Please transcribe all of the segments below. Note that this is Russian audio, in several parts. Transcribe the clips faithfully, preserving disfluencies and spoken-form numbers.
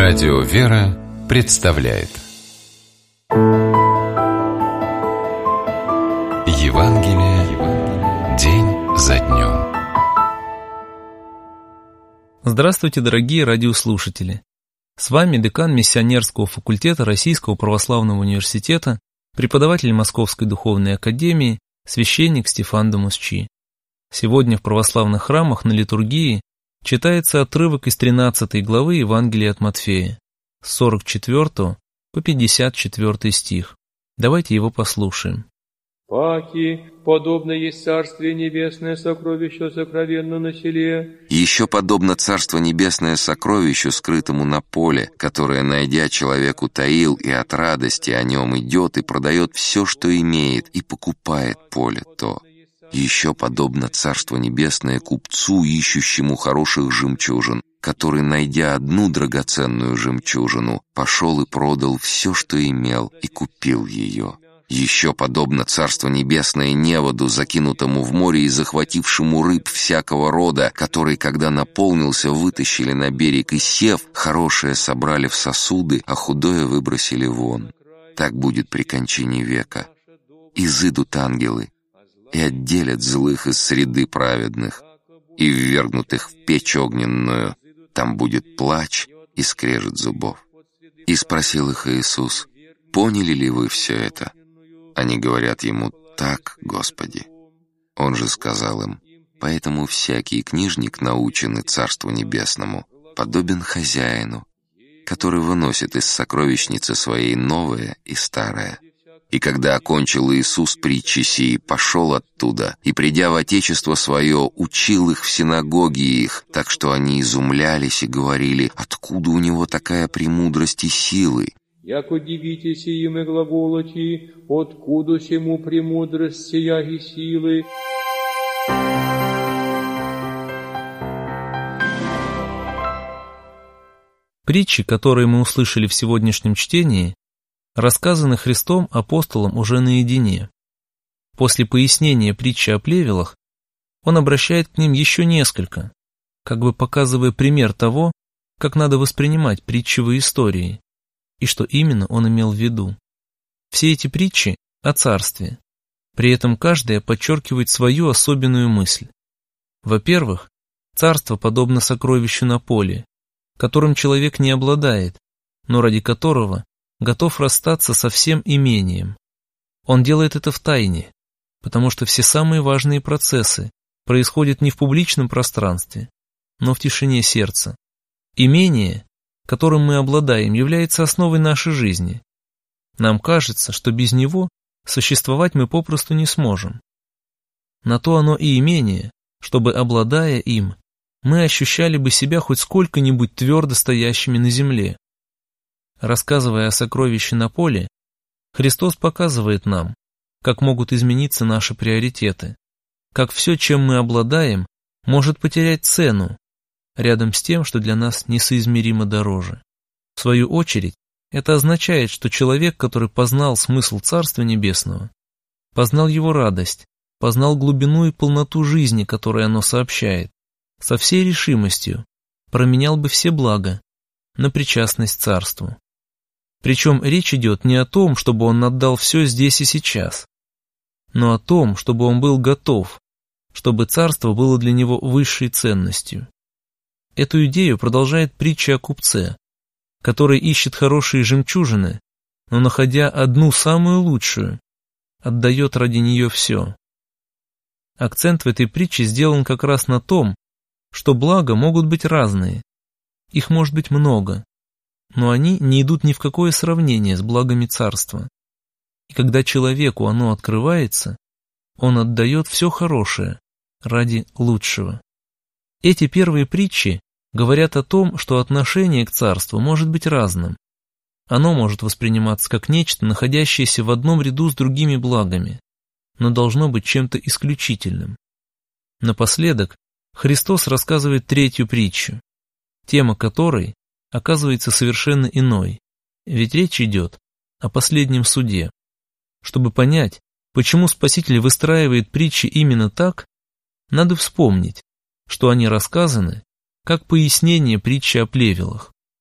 Радио «Вера» представляет Евангелие день за днем. Здравствуйте, дорогие радиослушатели! С вами декан миссионерского факультета Российского православного университета, преподаватель Московской духовной академии, священник Стефан Дамусчи. Сегодня в православных храмах на литургии читается отрывок из тринадцатой главы Евангелия от Матфея, с сорок четвёртого по пятьдесят четвёртый стих. Давайте его послушаем. «Паки, подобно есть Царствие Небесное сокровищу сокровенно на селе». И еще подобно Царство Небесное сокровищу, скрытому на поле, которое, найдя, человек утаил, и от радости о нем идет и продает все, что имеет, и покупает поле то. Еще подобно Царство Небесное купцу, ищущему хороших жемчужин, который, найдя одну драгоценную жемчужину, пошел и продал все, что имел, и купил ее. Еще подобно Царство Небесное неводу, закинутому в море и захватившему рыб всякого рода, который, когда наполнился, вытащили на берег и, сев, хорошее собрали в сосуды, а худое выбросили вон. Так будет при кончине века. Изыдут ангелы и отделят злых из среды праведных, и ввергнутых в печь огненную. Там будет плач и скрежет зубов. И спросил их Иисус: «Поняли ли вы все это?» Они говорят ему: «Так, Господи». Он же сказал им: «Поэтому всякий книжник, наученный Царству Небесному, подобен хозяину, который выносит из сокровищницы своей новое и старое». И когда окончил Иисус притчи сии, пошел оттуда, и, придя в Отечество свое, учил их в синагоге их, так что они изумлялись и говорили: «Откуда у него такая премудрость и силы?» «Яко дивитесь им и глаголоти, откуда сему премудрость сия и силы?» Притчи, которые мы услышали в сегодняшнем чтении, рассказаны Христом апостолам уже наедине. После пояснения притчи о плевелах он обращает к ним еще несколько, как бы показывая пример того, как надо воспринимать притчевые истории, и что именно он имел в виду. Все эти притчи о царстве, при этом каждая подчеркивает свою особенную мысль. Во-первых, царство подобно сокровищу на поле, которым человек не обладает, но ради которого готов расстаться со всем имением. Он делает это в тайне, потому что все самые важные процессы происходят не в публичном пространстве, но в тишине сердца. Имение, которым мы обладаем, является основой нашей жизни. Нам кажется, что без него существовать мы попросту не сможем. На то оно и имение, чтобы, обладая им, мы ощущали бы себя хоть сколько-нибудь твердо стоящими на земле. Рассказывая о сокровище на поле, Христос показывает нам, как могут измениться наши приоритеты, как все, чем мы обладаем, может потерять цену рядом с тем, что для нас несоизмеримо дороже. В свою очередь, это означает, что человек, который познал смысл Царства Небесного, познал его радость, познал глубину и полноту жизни, которую оно сообщает, со всей решимостью променял бы все блага на причастность Царству. Причем речь идет не о том, чтобы он отдал все здесь и сейчас, но о том, чтобы он был готов, чтобы царство было для него высшей ценностью. Эту идею продолжает притча о купце, который ищет хорошие жемчужины, но, находя одну самую лучшую, отдает ради нее все. Акцент в этой притче сделан как раз на том, что блага могут быть разные, их может быть много, но они не идут ни в какое сравнение с благами царства. И когда человеку оно открывается, он отдает все хорошее ради лучшего. Эти первые притчи говорят о том, что отношение к царству может быть разным. Оно может восприниматься как нечто, находящееся в одном ряду с другими благами, но должно быть чем-то исключительным. Напоследок Христос рассказывает третью притчу, тема которой оказывается совершенно иной, ведь речь идет о последнем суде. Чтобы понять, почему Спаситель выстраивает притчи именно так, надо вспомнить, что они рассказаны как пояснение притчи о плевелах.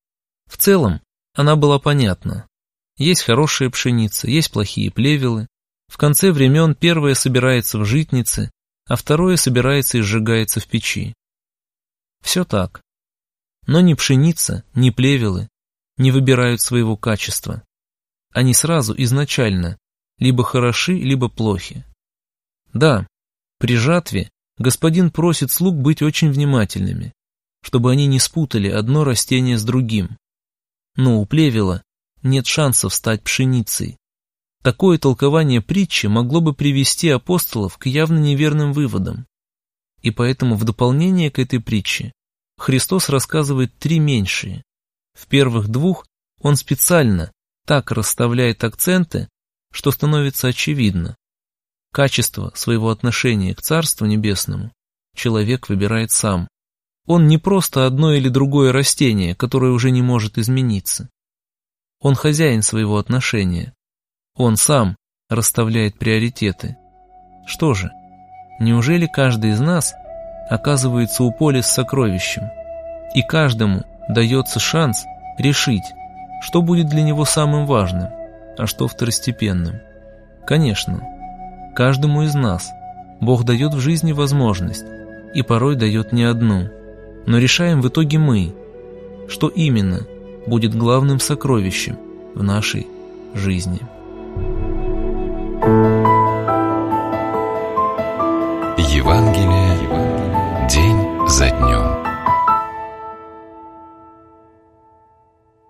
В целом, она была понятна. Есть хорошая пшеница, есть плохие плевелы. В конце времен первое собирается в житнице, а второе собирается и сжигается в печи. Все так. Но ни пшеница, ни плевелы не выбирают своего качества. Они сразу, изначально, либо хороши, либо плохи. Да, при жатве Господин просит слуг быть очень внимательными, чтобы они не спутали одно растение с другим. Но у плевела нет шансов стать пшеницей. Такое толкование притчи могло бы привести апостолов к явно неверным выводам. И поэтому в дополнение к этой притче Христос рассказывает три меньшие. В первых двух Он специально так расставляет акценты, что становится очевидно. Качество своего отношения к Царству Небесному человек выбирает сам. Он не просто одно или другое растение, которое уже не может измениться. Он хозяин своего отношения. Он сам расставляет приоритеты. Что же, неужели каждый из нас оказывается у поля с сокровищем, и каждому дается шанс решить, что будет для него самым важным, а что второстепенным? Конечно, каждому из нас Бог дает в жизни возможность, и порой дает не одну, но решаем в итоге мы, что именно будет главным сокровищем в нашей жизни. Евангелие день за днем.